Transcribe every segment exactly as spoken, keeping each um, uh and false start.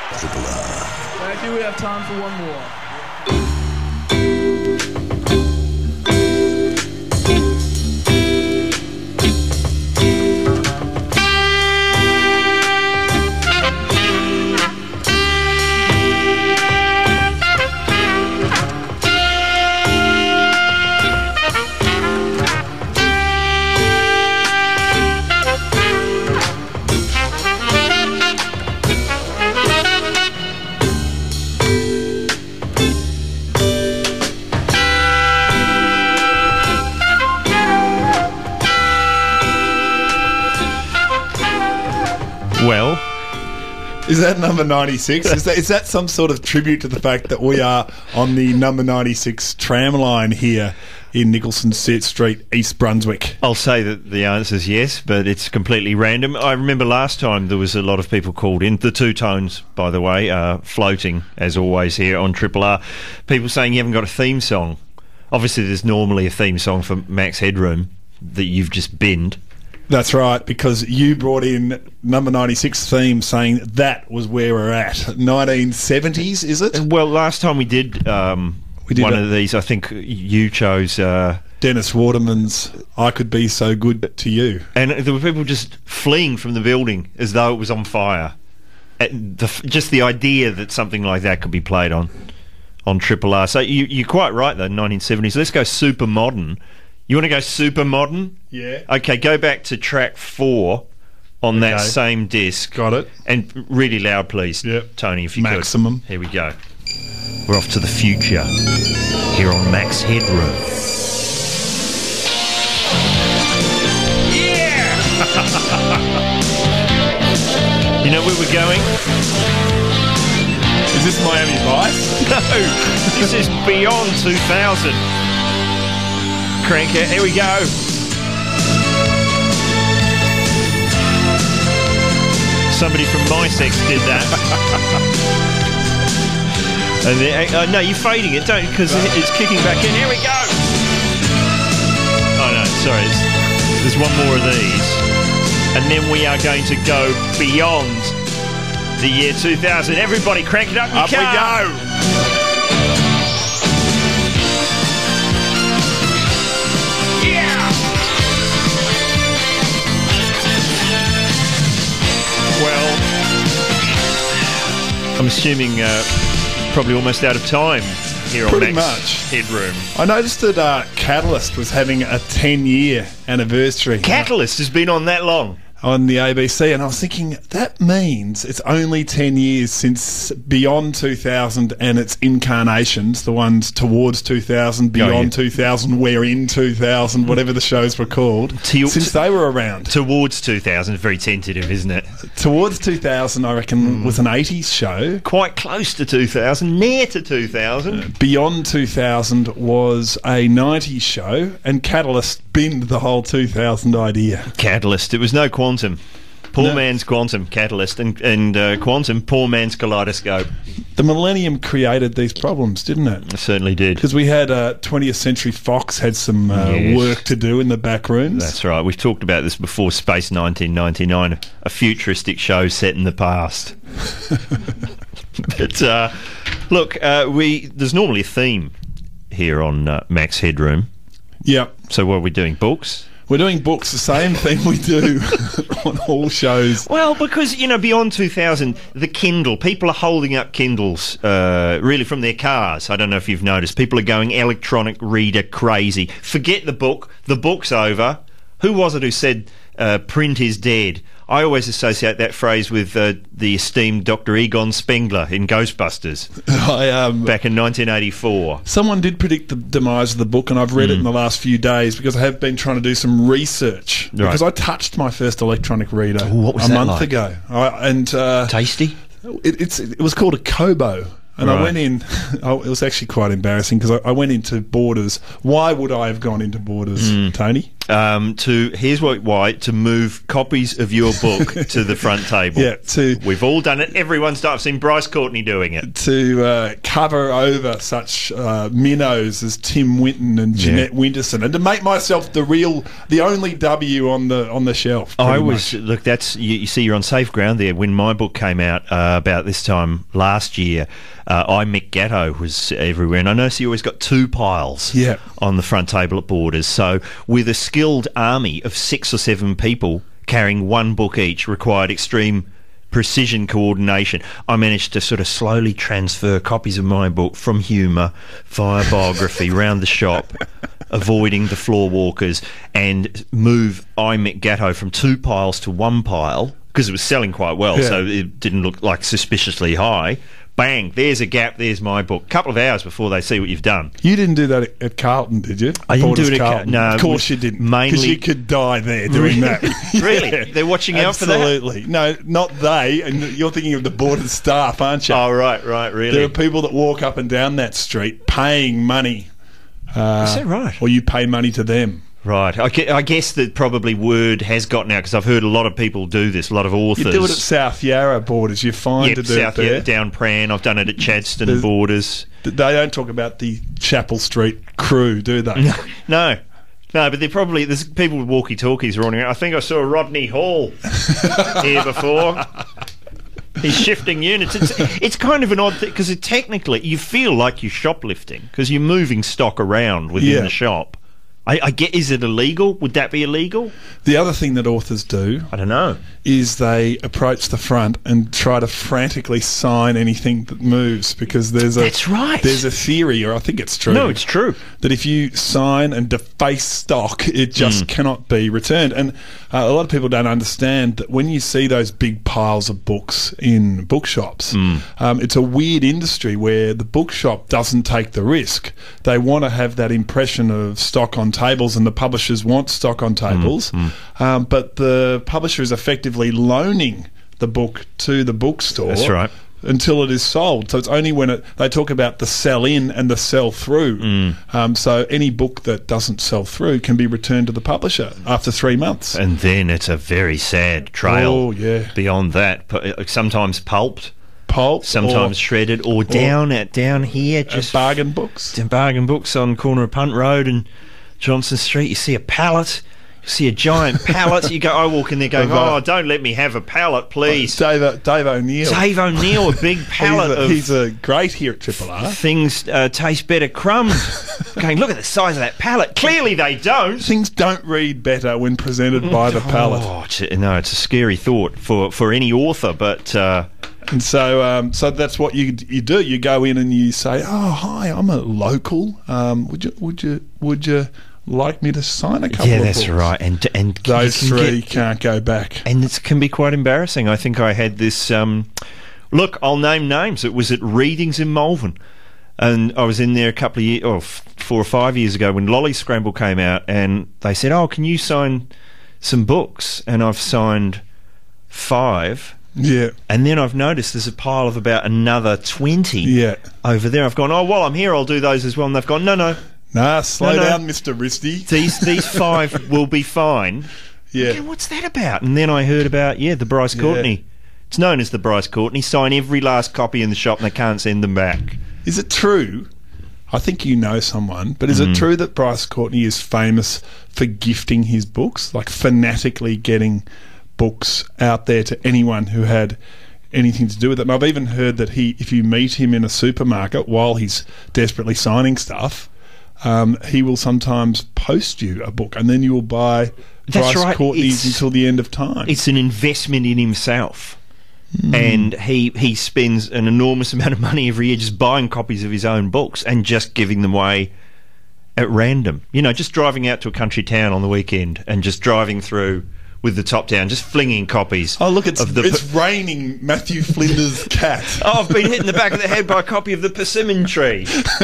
Triple R. Thank you. We have time for one more. Well, is that number ninety-six? Is that, is that some sort of tribute to the fact that we are on the number ninety-six tram line here in Nicholson Street, East Brunswick? I'll say that the answer is yes, but it's completely random. I remember last time there was a lot of people called in. The Two Tones, by the way, are floating, as always, here on Triple R. People saying you haven't got a theme song. Obviously, there's normally a theme song for Max Headroom that you've just binned. That's right, because you brought in number ninety-six theme saying that was where we're at. nineteen seventies, is it? Well, last time we did, um, we did one a- of these, I think you chose... Uh, Dennis Waterman's I Could Be So Good to You. and there were people just fleeing from the building as though it was on fire. And the, just the idea that something like that could be played on on Triple R. So you, you're quite right, though, nineteen seventies. Let's go super modern. You want to go super modern? Yeah. Okay, go back to track four on that Okay. same disc. Got it. And really loud, please, Yep. Tony, if you Maximum. could. Here we go. We're off to the future here on Max Headroom. Yeah! You know where we're going? Is this Miami Vice? No, this is beyond two thousand. Crank it. Here we go. Somebody from My Sex did that. And then, uh, no, you're fading it, don't, because it's kicking back in. Here we go. Oh no, sorry. It's, there's one more of these, and then we are going to go beyond the year two thousand. Everybody, crank it up. Up we go. Well, I'm assuming uh, probably almost out of time here on Pretty Max much. Headroom. I noticed that uh, Catalyst was having a ten-year anniversary Catalyst has been on that long. on the A B C, and I was thinking, that means it's only ten years since Beyond two thousand and its incarnations, the ones towards two thousand, Beyond Oh, yeah. two thousand, We're in two thousand, whatever the shows were called, Till- since they were around. Towards two thousand, very tentative, isn't it? Towards two thousand, I reckon, was an eighties show. Quite close to two thousand, near to two thousand. Beyond two thousand was a nineties show, and Catalyst binned the whole two thousand idea. Catalyst, it was no Quantum. Poor No. man's Quantum, Catalyst, and, and uh, Quantum, poor man's Kaleidoscope. The Millennium created these problems, didn't it? It certainly did. Because we had uh, twentieth Century Fox had some uh, Yes. work to do in the back rooms. That's right. We've talked about this before. Space nineteen ninety-nine, a futuristic show set in the past. But uh, look, uh, we there's normally a theme here on uh, Max Headroom. Yep. So what are we doing? Books? We're doing books, the same thing we do on all shows. Well, because, you know, beyond two thousand, the Kindle, people are holding up Kindles, uh, really from their cars. I don't know if you've noticed. People are going electronic reader crazy. Forget the book. The book's over. Who was it who said uh, print is dead? I always associate that phrase with uh, the esteemed Doctor Egon Spengler in Ghostbusters I, um, back in nineteen eighty-four. someone did predict the demise of the book, and I've read it in the last few days because I have been trying to do some research. Right. Because I touched my first electronic reader Ooh, what was a that month like? ago. I, and uh, Tasty? it, it's, it was called a Kobo. And Right. I went in, oh, it was actually quite embarrassing because I, I went into Borders. Why would I have gone into Borders, Tony? um, to here's what why to move copies of your book to the front table. Yeah, to we've all done it. Everyone's done. I've seen Bryce Courtney doing it. To uh, cover over such uh, minnows as Tim Winton and Jeanette Yeah. Winterson, and to make myself the real, the only W on the on the shelf. I pretty was much. look. That's you, you see, you're on safe ground there. When my book came out uh, about this time last year, uh, I Mick Gatto was everywhere, and I noticed you always got two piles Yeah. on the front table at Borders. So with a skilled army of six or seven people carrying one book each required extreme precision coordination. I managed to sort of slowly transfer copies of my book from humour via biography round the shop, avoiding the floor walkers, and move I Mick Gatto from two piles to one pile because it was selling quite well, Yeah. so it didn't look like suspiciously high. Bang, there's a gap, there's my book. Couple of hours before they see what you've done. You didn't do that at, at Carlton, did you? I didn't do Borders it at Car- Carlton. no, of it course was you didn't. mainly- Because you could die there doing that. Really? Yeah. They're watching out for that? Absolutely. No, not they. And you're thinking of the Borders staff, aren't you? Oh, right, right, really. There are people that walk up and down that street paying money. Uh, Is that right? Or you pay money to them. Right. I, gue- I guess that probably word has gotten out because I've heard a lot of people do this, a lot of authors. You do it at South Yarra Borders. You're fine Yep, to do South it there. Yarra, down Pran. I've done it at Chadston There's- Borders. They don't talk about the Chapel Street crew, do they? No. No, but they're probably, there's people with walkie-talkies running around. I think I saw Rodney Hall here before. He's shifting units. It's, it's kind of an odd thing because technically you feel like you're shoplifting because you're moving stock around within Yeah. the shop. I, I get. Is it illegal? Would that be illegal? The other thing that authors do I don't know. is they approach the front and try to frantically sign anything that moves because there's a That's right. there's a theory, or I think it's true. No, it's true. that if you sign and deface stock, it just Mm. cannot be returned. And uh, a lot of people don't understand that when you see those big piles of books in bookshops, Mm. um, it's a weird industry where the bookshop doesn't take the risk. They want to have that impression of stock on tables, and the publishers want stock on tables, Mm. um, but the publisher is effectively loaning the book to the bookstore. That's right. Until it is sold. So it's only when it, they talk about the sell in and the sell through. Mm. Um, so any book that doesn't sell through can be returned to the publisher after three months. And then it's a very sad trail. Oh, yeah. Beyond that, Pu- sometimes pulped, Pulp, sometimes or, shredded, or down at down here, uh, just bargain books. to bargain books on corner of Punt Road and Johnson Street. You see a pallet. You see a giant pallet. You go. I walk in there going, Of, uh, "Oh, don't let me have a pallet, please." Dave, Dave O'Neill. Dave O'Neill, a big pallet he's, a, of he's a great here at Triple R. things uh, taste better crumbs. Going, look at the size of that pallet. Clearly they don't. Things don't read better when presented by the palette. Oh, it's- no, it's a scary thought for, for any author, but uh, And so, um, so that's what you you do. You go in and you say, "Oh, hi, I'm a local. Um, would you would you would you like me to sign a couple yeah, of that's books?" right. And and Those you can three get- can't go back. and it can be quite embarrassing. I think I had this. Um, look, I'll name names. It was at Readings in Malvern, and I was in there a couple of years, or f- four or five years ago when Lolly Scramble came out, and they said, "Oh, can you sign some books?" And I've signed five. Yeah, And then I've noticed there's a pile of about another twenty yeah. over there. I've gone, oh, while I'm here, I'll do those as well. And they've gone, no, no, Nah, slow No, no. down, Mister Risty. these these five will be fine. Yeah. Okay, what's that about? And then I heard about, yeah, the Bryce Yeah. Courtney. It's known as the Bryce Courtney. Sign every last copy in the shop and they can't send them back. Is it true? I think you know someone, but is it true that Bryce Courtney is famous for gifting his books, like fanatically getting books out there to anyone who had anything to do with it? And I've even heard that he, if you meet him in a supermarket while he's desperately signing stuff, um, he will sometimes post you a book, and then you will buy That's Bryce right. Courtney's It's- until the end of time. It's an investment in himself. And he, he spends an enormous amount of money every year just buying copies of his own books and just giving them away at random. You know, just driving out to a country town on the weekend and just driving through with the top down, just flinging copies. Oh, look, it's, of the it's raining Matthew Flinders' cat. Oh, I've been hit in the back of the head by a copy of the persimmon tree.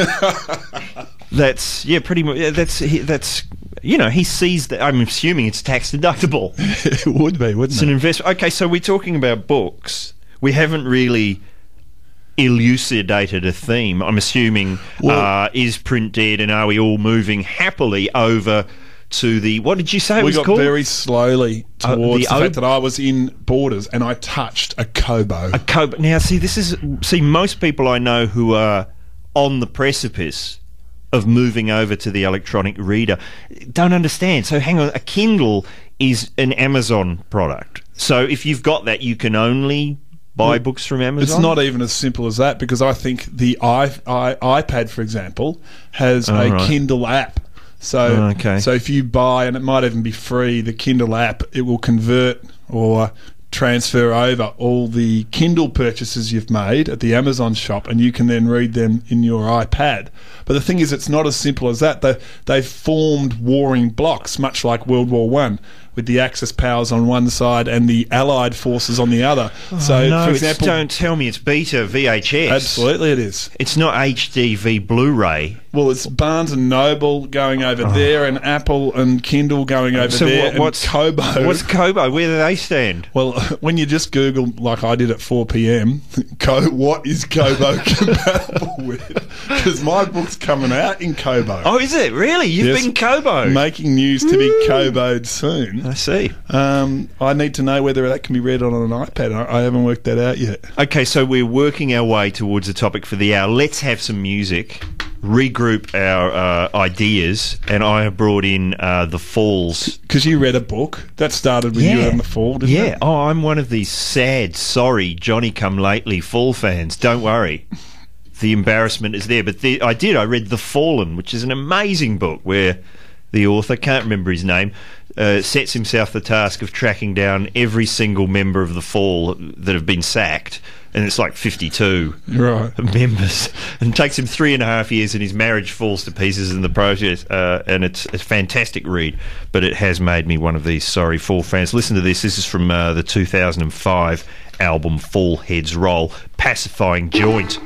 That's yeah, pretty much. Yeah, that's he, that's you know he sees that. I'm assuming it's tax deductible. It would be, wouldn't It's it? an investment. Okay, so we're talking about books. We haven't really elucidated a theme. I'm assuming Well- uh, is print dead, and are we all moving happily over to the, what did you say it we was got called? very slowly Uh, towards the the, o- fact that I was in Borders and I touched a Kobo. A Kobo. Now, see, this is, see, most people I know who are on the precipice of moving over to the electronic reader don't understand. So hang on, a Kindle is an Amazon product. So if you've got that, you can only buy Well, books from Amazon? It's not even as simple as that, because I think the I, I, iPad, for example, has Oh, a right. Kindle app. So, Oh, okay. so if you buy, and it might even be free, the Kindle app, it will convert or transfer over all the Kindle purchases you've made at the Amazon shop, and you can then read them in your iPad. But the thing is, it's not as simple as that. They, they've formed warring blocks, much like World War One, with the Axis powers on one side and the Allied forces on the other. Oh, so, no, for it's- example, don't tell me it's beta V H S. absolutely it is. It's not H D V Blu-ray. Well, it's Barnes and Noble going over there, and Apple and Kindle going over So there, what, what's and Kobo. What's Kobo? Where do they stand? Well, when you just Google, like I did at four p.m, Co- what is Kobo compatible with? Because my book's coming out in Kobo. Oh, is it really? You've Yes. been Kobo. Making news to be Kobo'd soon. I see. Um, I need to know whether that can be read on an iPad. I, I haven't worked that out yet. Okay, so we're working our way towards the topic for the hour. Let's have some music, regroup our uh, ideas, and I have brought in uh, The Falls. Because you read a book that started with you in the fall, didn't yeah. it? Oh, I'm one of these sad, sorry, Johnny-come-lately Fall fans. Don't worry. The embarrassment is there. But the, I did. I read The Fallen, which is an amazing book where the author, can't remember his name, uh, sets himself the task of tracking down every single member of the Fall that have been sacked. And it's like fifty-two Right. members. And it takes him three and a half years, and his marriage falls to pieces in the process. Uh, and it's a fantastic read, but it has made me one of these sorry Fall fans. Listen to this. This is from uh, the two thousand five album Fall Heads Roll, Pacifying Joint.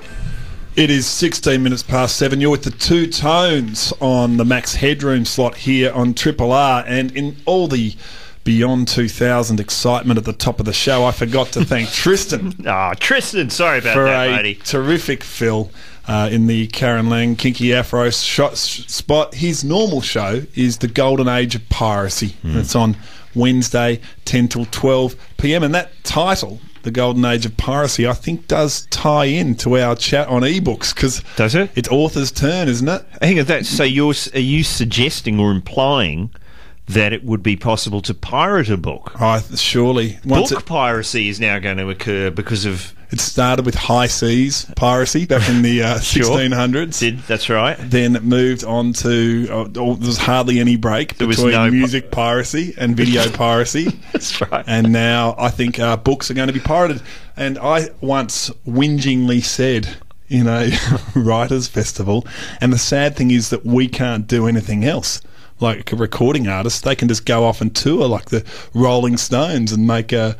It is sixteen minutes past seven. You're with the Two Tones on the Max Headroom slot here on Triple R, and in all the Beyond two thousand excitement at the top of the show, I forgot to thank Tristan Ah, Tristan, sorry about for that, a matey. terrific fill uh, in the Karen Lang Kinky Afro shot spot. His normal show is The Golden Age of Piracy, and it's on Wednesday, ten till twelve p.m. And that title, The Golden Age of Piracy, I think does tie in to our chat on ebooks, because Does it? it's author's turn, isn't it? Hang on, that, so you're, are you suggesting or implying that it would be possible to pirate a book? I surely. Once Book it, piracy is now going to occur because of... it started with high seas piracy back in the uh, Sure. sixteen hundreds. Did, that's right. Then it moved on to uh, oh, there was hardly any break There was between no pi- music piracy and video piracy. That's right. And now I think uh, books are going to be pirated. And I once whingingly said in a writers' festival, and the sad thing is that we can't do anything else. Like a recording artist, they can just go off and tour like the Rolling Stones and make a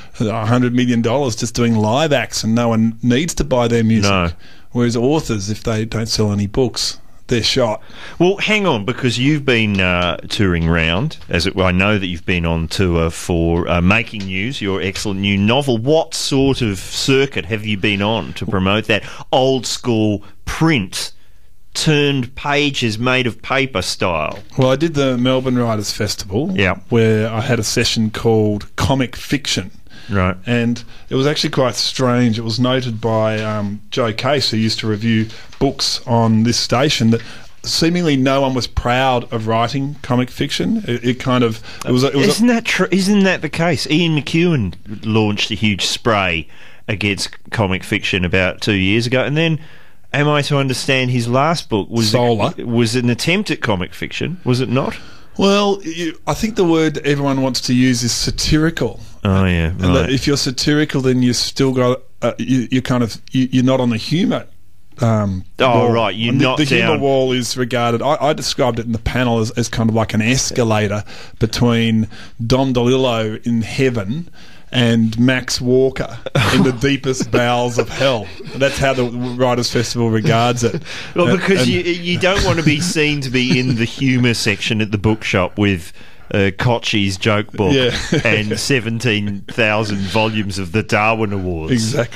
a hundred million dollars just doing live acts, and no one needs to buy their music. No. Whereas authors, if they don't sell any books, they're shot. Well, hang on, because you've been uh, touring round, as it, I know that you've been on tour for uh, Making News, your excellent new novel. What sort of circuit have you been on to promote that old school print turned pages made of paper style? Well, I did the Melbourne Writers Festival, Yeah. where I had a session called Comic Fiction. Right. And it was actually quite strange. It was noted by um, Joe Case, who used to review books on this station, that seemingly no one was proud of writing comic fiction. It, it kind of it was. It was Isn't that tr- isn't that the case? Ian McEwan launched a huge spray against comic fiction about two years ago, and then, am I to understand, his last book was Solar. was an attempt at comic fiction? Was it not? well, you, I think the word everyone wants to use is satirical. Oh yeah, And that right. if you're satirical, then you still got uh, you, you're kind of you, you're not on the humour. Um, Oh, wall. right, you're And the, not the humour down- wall is regarded. I, I described it in the panel as, as kind of like an escalator between Dom DeLillo in heaven and Max Walker in the deepest bowels of hell. That's how the Writers' Festival regards it. Well, And- because and- you you don't want to be seen to be in the humour section at the bookshop with uh, Kochi's joke book Yeah. and seventeen thousand volumes of the Darwin Awards. Exactly.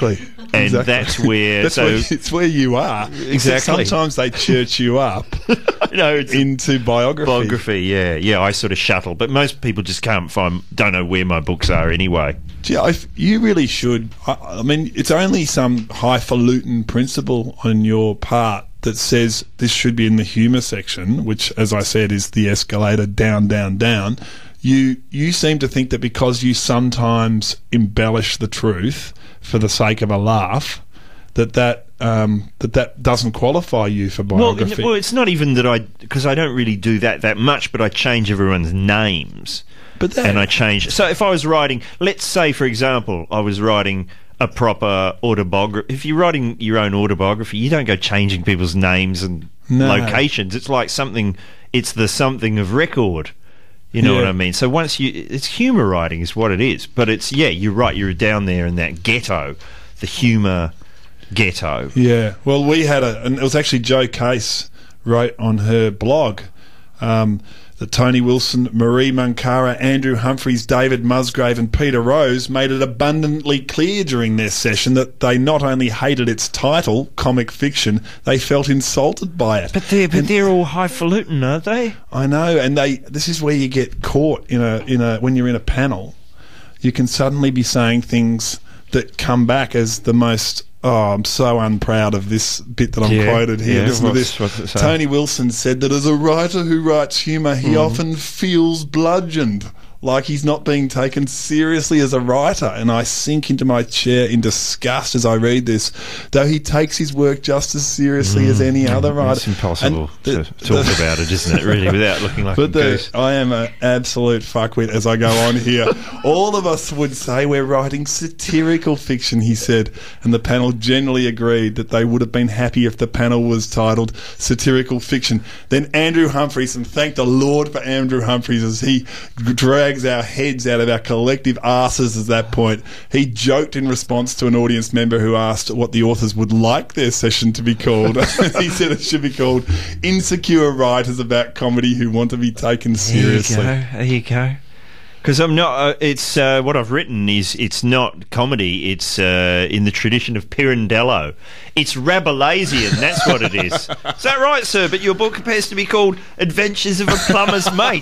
And Exactly. that's where... That's so where, it's where you are. Except Exactly. sometimes they church you up I know, it's into biography. biography, yeah. Yeah, I sort of shuttle. But most people just can't find... Don't know where my books are anyway. Gee, I, you really should. I, I mean, it's only some highfalutin principle on your part that says this should be in the humour section, which, as I said, is the escalator down, down, down. You you seem to think that because you sometimes embellish the truth for the sake of a laugh, that that um, that that doesn't qualify you for Well, biography. well, it's not even that I... Because I don't really do that that much, but I change everyone's names. but that, And I change... So if I was writing... Let's say, for example, I was writing a proper autobiography. If you're writing your own autobiography, you don't go changing people's names and No. locations. It's like something... It's the something of record. You know Yeah. what I mean? So once you... It's humour writing is what it is. But it's... Yeah, you're right. You're down there in that ghetto. The humour ghetto. Yeah, well, we had a, and it was actually Jo Case wrote on her blog um, that Tony Wilson, Marie Munkara, Andrew Humphreys, David Musgrave, and Peter Rose made it abundantly clear during their session that they not only hated its title, comic fiction, they felt insulted by it. But they're, but they're all highfalutin, aren't they? I know, and they. This is where you get caught in a in a when you're in a panel. You can suddenly be saying things that come back as the most. Oh, I'm so unproud of this bit that I'm Yeah, quoted here. yeah, Listen to what's- this. what's it say? Tony Wilson said that as a writer who writes humour, he Mm. often feels bludgeoned, like he's not being taken seriously as a writer. And I sink into my chair in disgust as I read this, though he takes his work just as seriously as any other writer. Mm. It's impossible And the- to talk the- about it, isn't it, really, without looking like a But the, goose. I am an absolute fuckwit as I go on here. All of us would say we're writing satirical fiction, he said, and the panel generally agreed that they would have been happy if the panel was titled Satirical Fiction. Then Andrew Humphreys, and thank the Lord for Andrew Humphreys as he drags our heads out of our collective arses at that point. He joked in response to an audience member who asked what the authors would like their session to be called. He said it should be called Insecure Writers About Comedy Who Want to Be Taken Seriously. There you go. There you go. Because I'm not. Uh, it's uh, what I've written is it's not comedy. It's uh, in the tradition of Pirandello. It's Rabelaisian. That's what it is. Is that right, sir? But your book appears to be called Adventures of a Plumber's Mate.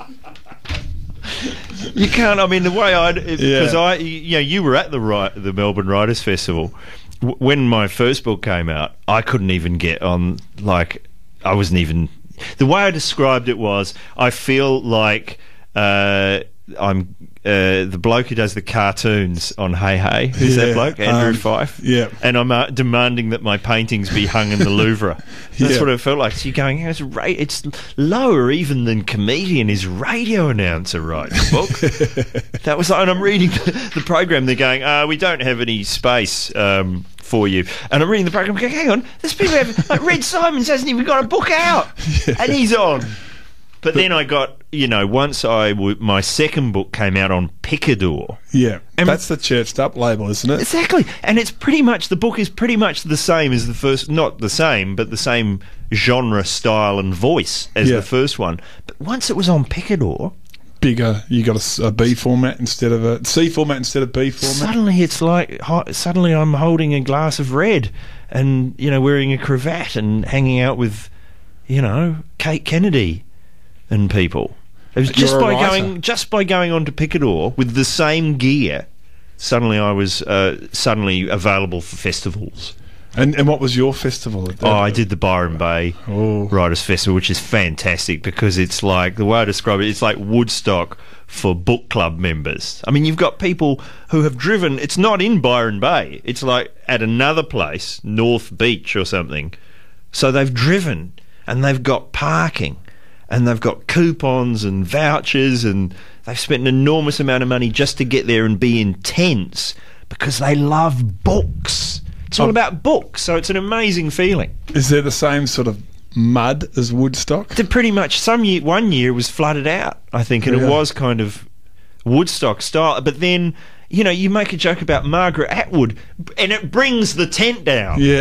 You can't. I mean, the way I because Yeah. I, you know, you were at the right the Melbourne Writers Festival w- when my first book came out. I couldn't even get on. Like, I wasn't even. The way I described it was, I feel like uh, I'm uh, the bloke who does the cartoons on Hey Hey. Who's Yeah, that bloke? Andrew um, Fife. yeah. And I'm uh, demanding that my paintings be hung in the Louvre. That's Yeah. what it felt like. So you're going, it's, ra- it's lower even than comedian is radio announcer writing a book. That was, and I'm reading the, the program. They're going, uh, we don't have any space um, for you. And I'm reading the program. Going, hang on, there's people have like Red Simons hasn't even got a book out, and he's on. But, then I got, you know, once I w- my second book came out on Picador. Yeah, And- that's the churched up label, isn't it? Exactly, and it's pretty much the book is pretty much the same as the first, not the same, but the same genre, style, and voice as Yeah. the first one. But once it was on Picador, Bigger, you got a s- a, B format instead of a C format instead of B format. suddenly it's like ho- suddenly I'm holding a glass of red, and you know, wearing a cravat and hanging out with, you know, Kate Kennedy and people. It was You're just a by writer. going just by going onto Picador with the same gear. Suddenly, I was uh, suddenly available for festivals. And and what was your festival? At that? Oh, I did the Byron Bay Oh. Writers Festival, which is fantastic because it's like, the way I describe it, it's like Woodstock for book club members. I mean, you've got people who have driven, it's not in Byron Bay, it's like at another place, North Beach or something. So they've driven and they've got parking and they've got coupons and vouchers and they've spent an enormous amount of money just to get there and be in tents because they love books. It's all Oh. about books, so it's an amazing feeling. Is there the same sort of mud as Woodstock? They're pretty much, some year, one year it was flooded out, I think, and Really? it was kind of Woodstock style. But then, you know, you make a joke about Margaret Atwood, and it brings the tent down. Yeah.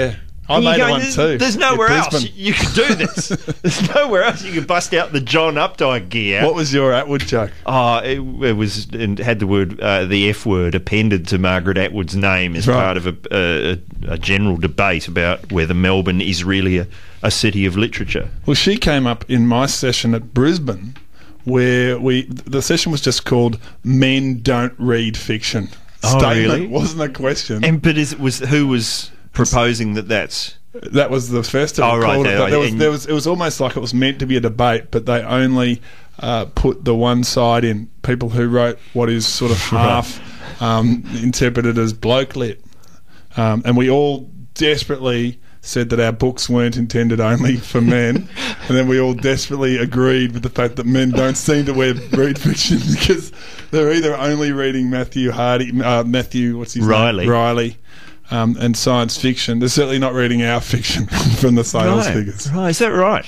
I And you're made going, one there's, too. There's in nowhere else Brisbane. you could do this. There's nowhere else you could bust out the John Updike gear. What was your Atwood joke? Oh, it, it was it had the word, uh, the F word appended to Margaret Atwood's name as Right. part of a, a, a general debate about whether Melbourne is really a, a city of literature. Well, she came up in my session at Brisbane, where we the session was just called "Men Don't Read Fiction." Oh, Statement really? wasn't a question. And but is, was who was proposing that that's That was the first. Oh, right, called it. there- There was, and- there was, it was almost like it was meant to be a debate, but they only uh, put the one side in. People who wrote what is sort of half um, interpreted as bloke lit, um, and we all desperately said that our books weren't intended only for men, and then we all desperately agreed with the fact that men don't seem to wear, read fiction because they're either only reading Matthew Hardy, uh, Matthew what's his Riley. name, Riley. Um, and science fiction. They're certainly not reading our fiction from the sales right, figures. right? Is that right?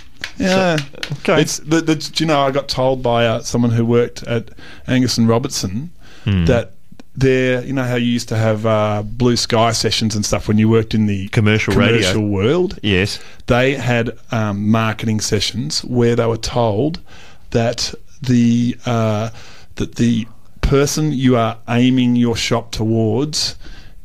Yeah. Okay. It's the, the, do you know, I got told by uh, someone who worked at Angus and Robertson Hmm. that they're, you know how you used to have uh, blue sky sessions and stuff when you worked in the Commercial commercial radio. world? Yes. They had um, marketing sessions where they were told that the uh, that the person you are aiming your shop towards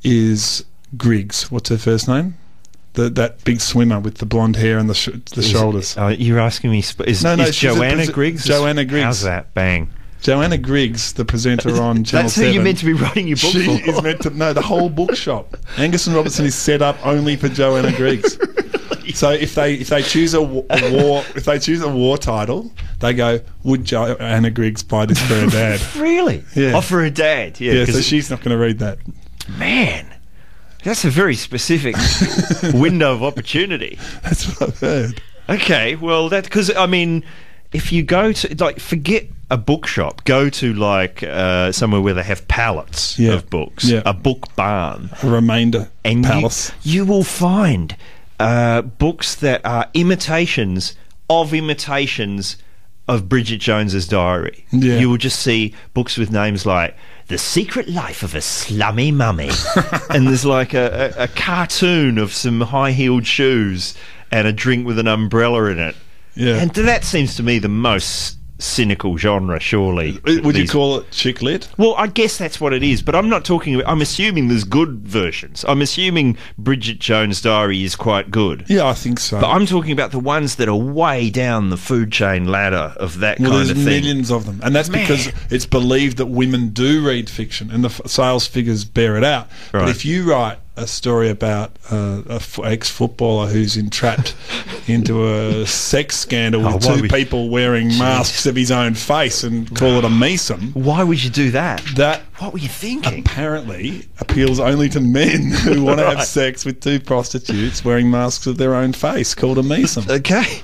is Griggs. What's her first name? The, that big swimmer with the blonde hair and the sh- the Is- shoulders. Uh, you're asking me. Sp- is, No, no, is she's a Joanna prese- Griggs? Joanna Griggs. How's that? Bang. Joanna Griggs, the presenter on Channel That's who seven. you're meant to be writing your book She for. is meant to know the whole bookshop. Angus and Robertson is set up only for Joanna Griggs. So if they if they choose a, wa- a war if they choose a war title, they go, would Joanna Griggs buy this for her dad? Really? Yeah. Oh, for her dad. Yeah. Yeah, so 'cause- she's not going to read that. man, that's a very specific window of opportunity. That's what I've heard. Okay, well, that because I mean, if you go to like forget a bookshop, go to like uh, somewhere where they have pallets Yeah. of books, Yeah. a book barn, A remainder and you, palace. you will find uh, books that are imitations of imitations of Bridget Jones's Diary. Yeah. You will just see books with names like The Secret Life of a Slummy Mummy, and there's like a, a, a cartoon of some high-heeled shoes and a drink with an umbrella in it. Yeah. And that seems to me the most cynical genre, surely. Would you These- call it chick lit? Well, I guess that's what it is, but I'm not talking about... I'm assuming there's good versions. I'm assuming Bridget Jones' Diary is quite good. Yeah, I think so. But I'm talking about the ones that are way down the food chain ladder of that well, kind there's of thing. millions of them, and that's Man. because it's believed that women do read fiction, and the f- sales figures bear it out. Right. But if you write a story about uh, a f- ex-footballer who's entrapped into a sex scandal with Oh, why two would- people wearing masks of his own face and call it a mesum, Why would you do that? that What were you thinking? apparently appeals only to men who want to have Right. sex with two prostitutes wearing masks of their own face, called a mesum. Okay.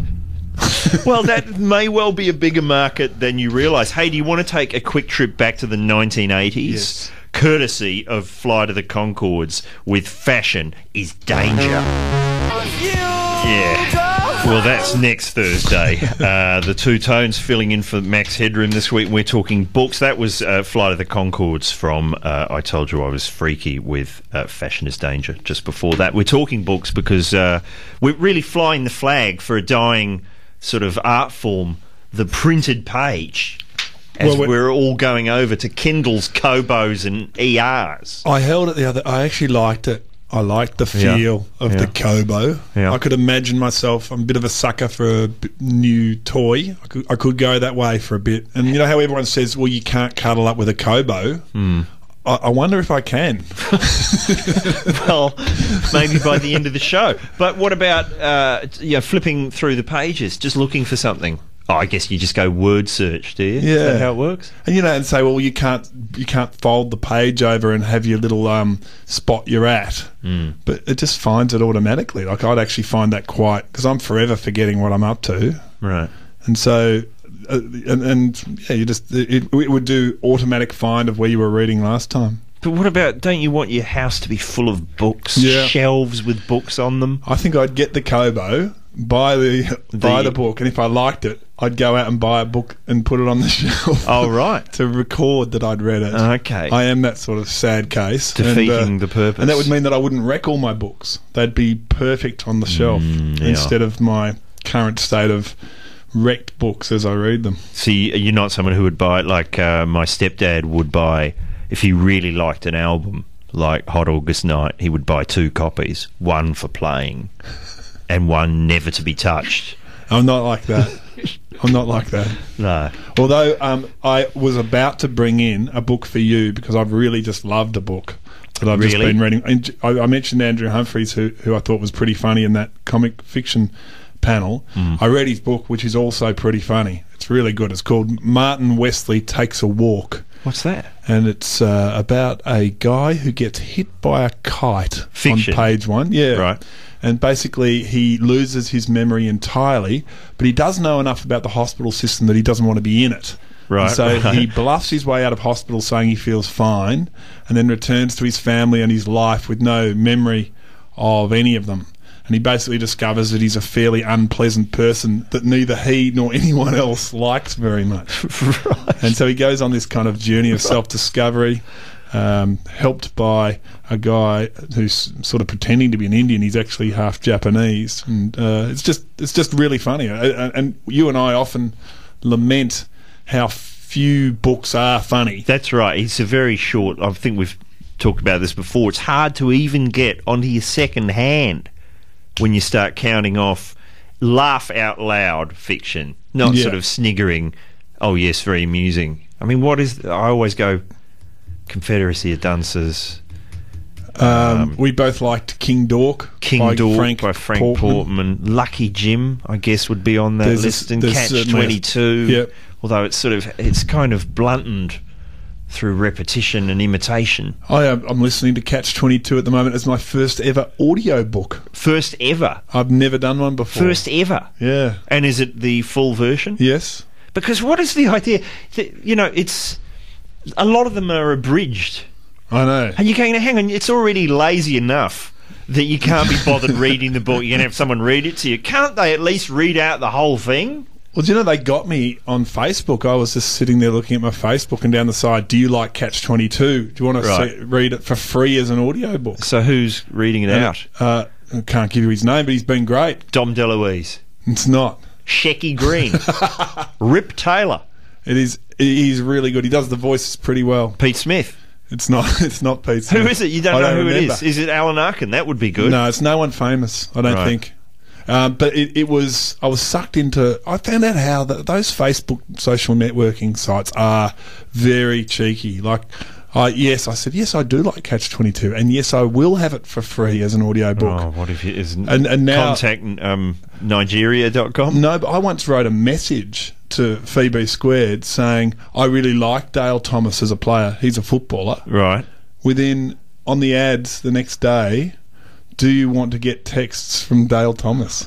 Well, that may well be a bigger market than you realise. Hey, do you want to take a quick trip back to the nineteen eighties? Yes. Courtesy of Flight of the Conchords with Fashion is Danger. Yeah. Well, that's next Thursday. Uh, the Two Tones filling in for Max Headroom this week. We're talking books. That was uh, Flight of the Conchords from uh, I Told You I Was Freaky with uh, Fashion is Danger just before that. We're talking books because uh, we're really flying the flag for a dying sort of art form, the printed page, as Well, we- we're all going over to Kindles, Kobos and E Rs. I held it the other. I actually liked it. I liked the Yeah. feel of Yeah. the Kobo. Yeah. I could imagine myself. I'm a bit of a sucker for a b- new toy. I could, I could go that way for a bit. And you know how everyone says, "Well, you can't cuddle up with a Kobo." Hmm. I, I wonder if I can. Well, maybe by the end of the show. But what about uh, you know, flipping through the pages, just looking for something? Oh, I guess you just go word search, do you? Is Yeah. that how it works? And you know, and say, "Well, you can't, you can't fold the page over and have your little um, spot you're at." Mm. But it just finds it automatically. Like I'd actually find that quite because I'm forever forgetting what I'm up to. Right. And so, uh, and, and yeah, you just it, it would do automatic find of where you were reading last time. But what about, don't you want your house to be full of books, Yeah. shelves with books on them? I think I'd get the Kobo buy the, buy The- the book, and if I liked it, I'd go out and buy a book and put it on the shelf. Oh, right. To record that I'd read it. Okay. I am that sort of sad case. Defeating and, uh, the purpose. And that would mean that I wouldn't wreck all my books. They'd be perfect on the shelf Mm, yeah. instead of my current state of wrecked books as I read them. See, you're not someone who would buy it like uh, my stepdad would buy if he really liked an album like Hot August Night. He would buy two copies, one for playing and one never to be touched. I'm not like that. I'm not like that. No. Although um, I was about to bring in a book for you because I've really just loved a book that I've just Really? been reading. And I, I mentioned Andrew Humphreys, who, who I thought was pretty funny in that comic fiction panel. Mm. I read his book, which is also pretty funny. It's really good. It's called Martin Wesley Takes a Walk. What's that? And it's uh, about a guy who gets hit by a kite Fiction. on page one. Yeah. Right. And basically he loses his memory entirely, but he does know enough about the hospital system that he doesn't want to be in it. Right, And so right. he bluffs his way out of hospital saying he feels fine and then returns to his family and his life with no memory of any of them. And he basically discovers that he's a fairly unpleasant person that neither he nor anyone else likes very much. Right. And so he goes on this kind of journey of self-discovery, um, helped by a guy who's sort of pretending to be an Indian. He's actually half Japanese, and uh, it's just it's just really funny. Uh, And you and I often lament how few books are funny. That's right. It's a very short. I think we've talked about this before. It's hard to even get onto your second hand when you start counting off laugh out loud fiction, not Yeah. sort of sniggering. Oh yes, very amusing. I mean, what is? I always go Confederacy of Dunces, Um, we both liked King Dork, King by Dork Frank by Frank Portman. Portman. Lucky Jim, I guess, would be on that There's a- list. And there's Catch certainly a- twenty-two. Yep. Although it's sort of it's kind of blunted through repetition and imitation. I am, I'm listening to Catch twenty-two at the moment as my first ever audio book. First ever. I've never done one before. First ever. Yeah. And is it the full version? Yes. Because what is the idea? That, you know, it's a lot of them are abridged, I know. and you're going, hang on, it's already lazy enough that you can't be bothered reading the book. You're going to have someone read it to you. Can't they at least read out the whole thing? Well, do you know, they got me on Facebook. I was just sitting there looking at my Facebook, and down the side, do you like Catch twenty-two? Do you want to Right. see, read it for free as an audio book? So who's reading it out? Uh, I can't give you his name, but he's been great. Dom DeLuise, It's not. Shecky Green, Rip Taylor, It is. He's really good. He does the voices pretty well. Pete Smith. It's not. It's not Pete Who Smith. is it? You don't I know who it remember. is. Is it Alan Arkin? That would be good. No, it's no one famous. I don't Right. think. Um, but it, it was. I was sucked into. I found out how the, those Facebook social networking sites are very cheeky. Like, I yes, I said yes, I do like Catch twenty-two, and yes, I will have it for free as an audio book. Oh, what if it isn't? And- and now- Contact um, Nigeria dot com? No, but I once wrote a message to Phoebe Squared saying I really like Dale Thomas as a player. He's a footballer. Right. Within on the ads the next day, do you want to get texts from Dale Thomas?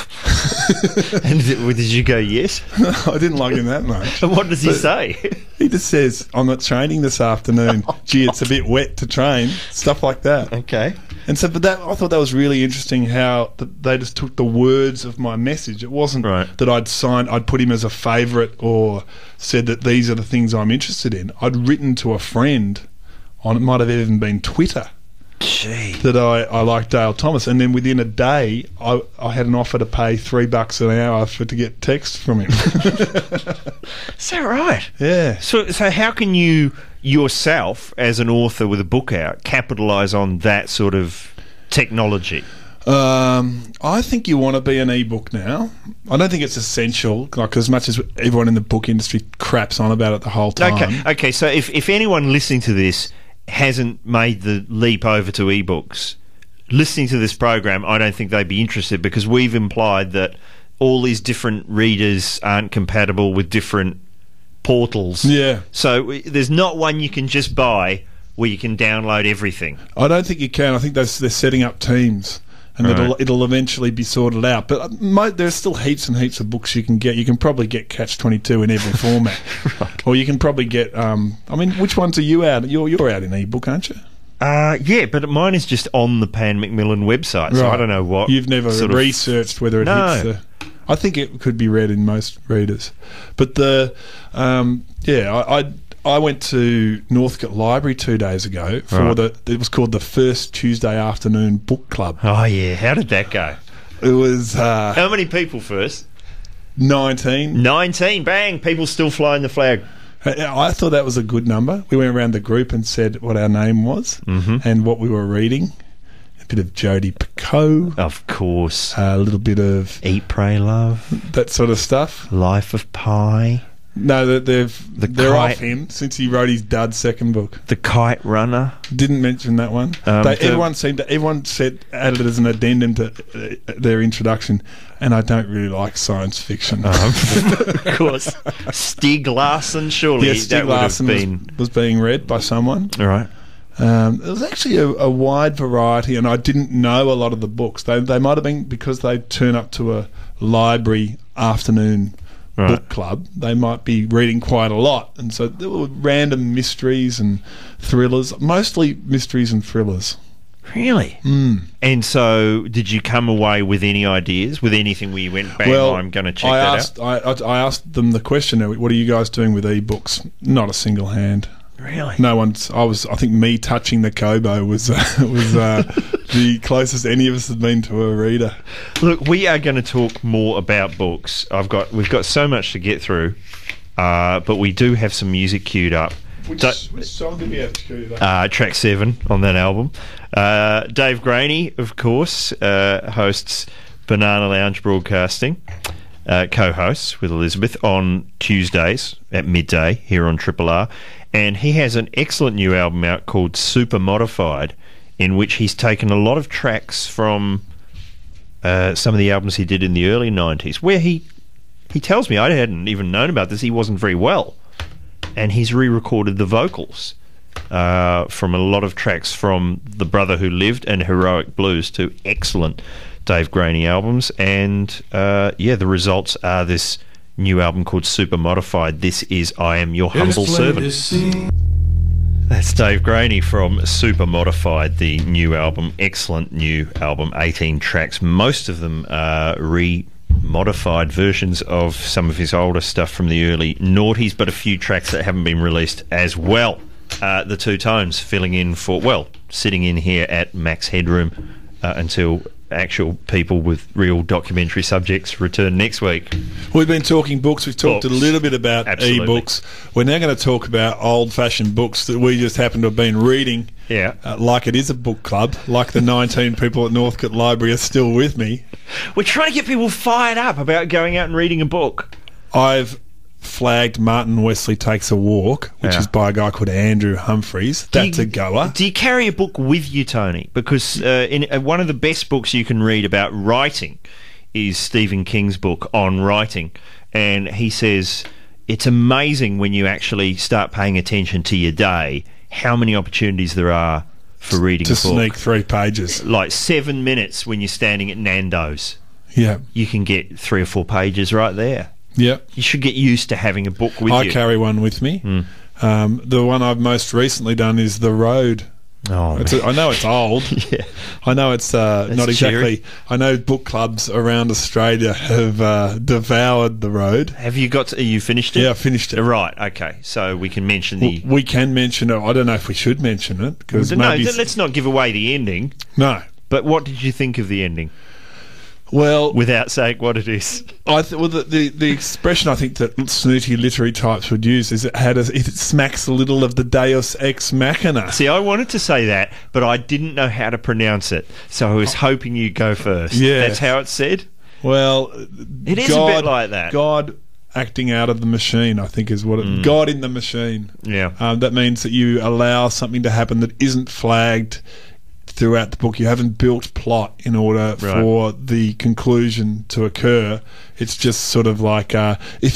And did, did you go yes? I didn't like him that much. And what does he But- say? He just says, I'm not training this afternoon. Gee, it's a bit wet to train. Stuff like that. Okay. And so, but that I thought that was really interesting how th- they just took the words of my message. It wasn't Right. that I'd signed, I'd put him as a favourite or said that these are the things I'm interested in. I'd written to a friend on, it might have even been Twitter, Gee. that I, I like Dale Thomas. And then within a day, I, I had an offer to pay three bucks an hour for to get text from him. Is that right? Yeah. So, so how can you yourself, as an author with a book out, capitalise on that sort of technology? Um, I think you want to be an ebook now. I don't think it's essential, like as much as everyone in the book industry craps on about it the whole time. Okay. Okay. So, if if anyone listening to this hasn't made the leap over to ebooks, listening to this program, I don't think they'd be interested because we've implied that all these different readers aren't compatible with different portals. Yeah. So w- there's not one you can just buy where you can download everything. I don't think you can. I think they're, they're setting up teams, and Right. it'll it'll eventually be sorted out. But uh, mo- there's still heaps and heaps of books you can get. You can probably get Catch twenty-two in every format, or you can probably get. Um, I mean, which ones are you out? You're you're out in ebook, aren't you? Uh, yeah, but mine is just on the Pan Macmillan website, so Right. I don't know what. You've never sort of- researched whether it No. hits the... I think it could be read in most readers. But the... Um, yeah, I, I I went to Northcote Library two days ago for Right. the... It was called the First Tuesday Afternoon Book Club. Oh, yeah. How did that go? It was uh, How many people first? nineteen. nineteen. Bang. People still flying the flag. I I thought that was a good number. We went around the group and said what our name was Mhm. and what we were reading. A bit of Jodi Picoult, Of course. a little bit of Eat, Pray, Love. that sort of stuff. Life of Pi. No, that they've The they're Kite- off him since he wrote his dad's second book. The Kite Runner. Didn't mention that one. Um, they, the- everyone seemed to, everyone said added it as an addendum to uh, their introduction, and I don't really like science fiction. Um, of course. Stieg Larsson, surely yeah, that Stieg would have Larsson been... was, was being read by someone. All right. Um, it was actually a, a wide variety, and I didn't know a lot of the books. They they might have been because they turn up to a library afternoon Right. book club. They might be reading quite a lot, and so there were random mysteries and thrillers, mostly mysteries and thrillers. Really? Mm. And so, did you come away with any ideas, with anything where you went, bang, Well, I'm going to check I that asked, out? I, I, I asked them the question: what are you guys doing with ebooks? Not a single hand. Really? No one's. I was. I think me touching the Kobo was uh, was uh, the closest any of us had been to a reader. Look, we are going to talk more about books. I've got, we've got so much to get through, uh, but we do have some music queued up. Which, Da- which song did we have to do that? uh, track seven on that album. Uh, Dave Graney, of course, uh, hosts Banana Lounge Broadcasting, uh, co-hosts with Elizabeth on Tuesdays at midday here on Triple R, and he has an excellent new album out called Super Modified, in which he's taken a lot of tracks from uh, some of the albums he did in the early nineties, where he he tells me, I hadn't even known about this, he wasn't very well, and he's re-recorded the vocals uh, from a lot of tracks from The Brother Who Lived and Heroic Blues, two excellent Dave Graney albums, and uh, yeah, the results are this new album called Super Modified. This is I Am Your Humble Servant. That's Dave Graney from Super Modified, the new album. Excellent new album, eighteen tracks. Most of them are re-modified versions of some of his older stuff from the early noughties, but a few tracks that haven't been released as well. Uh, the Two Tones filling in for, well, sitting in here at Max Headroom uh, until actual people with real documentary subjects return next week. We've been talking books. We've talked Books. a little bit about Absolutely. e-books. We're now going to talk about old-fashioned books that we just happen to have been reading. Yeah. Uh, like it is a book club. Like the nineteen people at Northcote Library are still with me. We're trying to get people fired up about going out and reading a book. I've flagged Martin Wesley Takes a Walk, which Yeah. is by a guy called Andrew Humphreys. Do That's you- a goer. Do you carry a book with you, Tony? Because uh, in uh, one of the best books you can read about writing is Stephen King's book on writing, and he says it's amazing when you actually start paying attention to your day how many opportunities there are for reading To a book. sneak three pages. Like seven minutes when you're standing at Nando's, Yeah. you can get three or four pages right there. Yeah. You should get used to having a book with I you. carry one with me. Mm. Um, the one I've most recently done is The Road. Oh, It's man. a, I know it's old. Yeah. I know it's uh, That's not exactly. cheery. I know book clubs around Australia have uh, devoured The Road. Have you got? To, you finished it? Yeah, I finished it. Right. Okay. So we can mention the. W- We can mention it. I don't know if we should mention it because no, maybe let's not give away the ending. no. But what did you think of the ending, Well, without saying what it is? I th- well the, the the expression I think that snooty literary types would use is it had a, it smacks a little of the Deus ex machina. See, I wanted to say that, but I didn't know how to pronounce it, so I was hoping you'd go first. Yeah. That's how it's said. Well, It is a God, bit like that. God acting out of the machine, I think, is what it. Mm. God in the machine. Yeah. Um, that means that you allow something to happen that isn't flagged throughout the book. You haven't built plot in order Right. for the conclusion to occur. It's just sort of like uh, if you're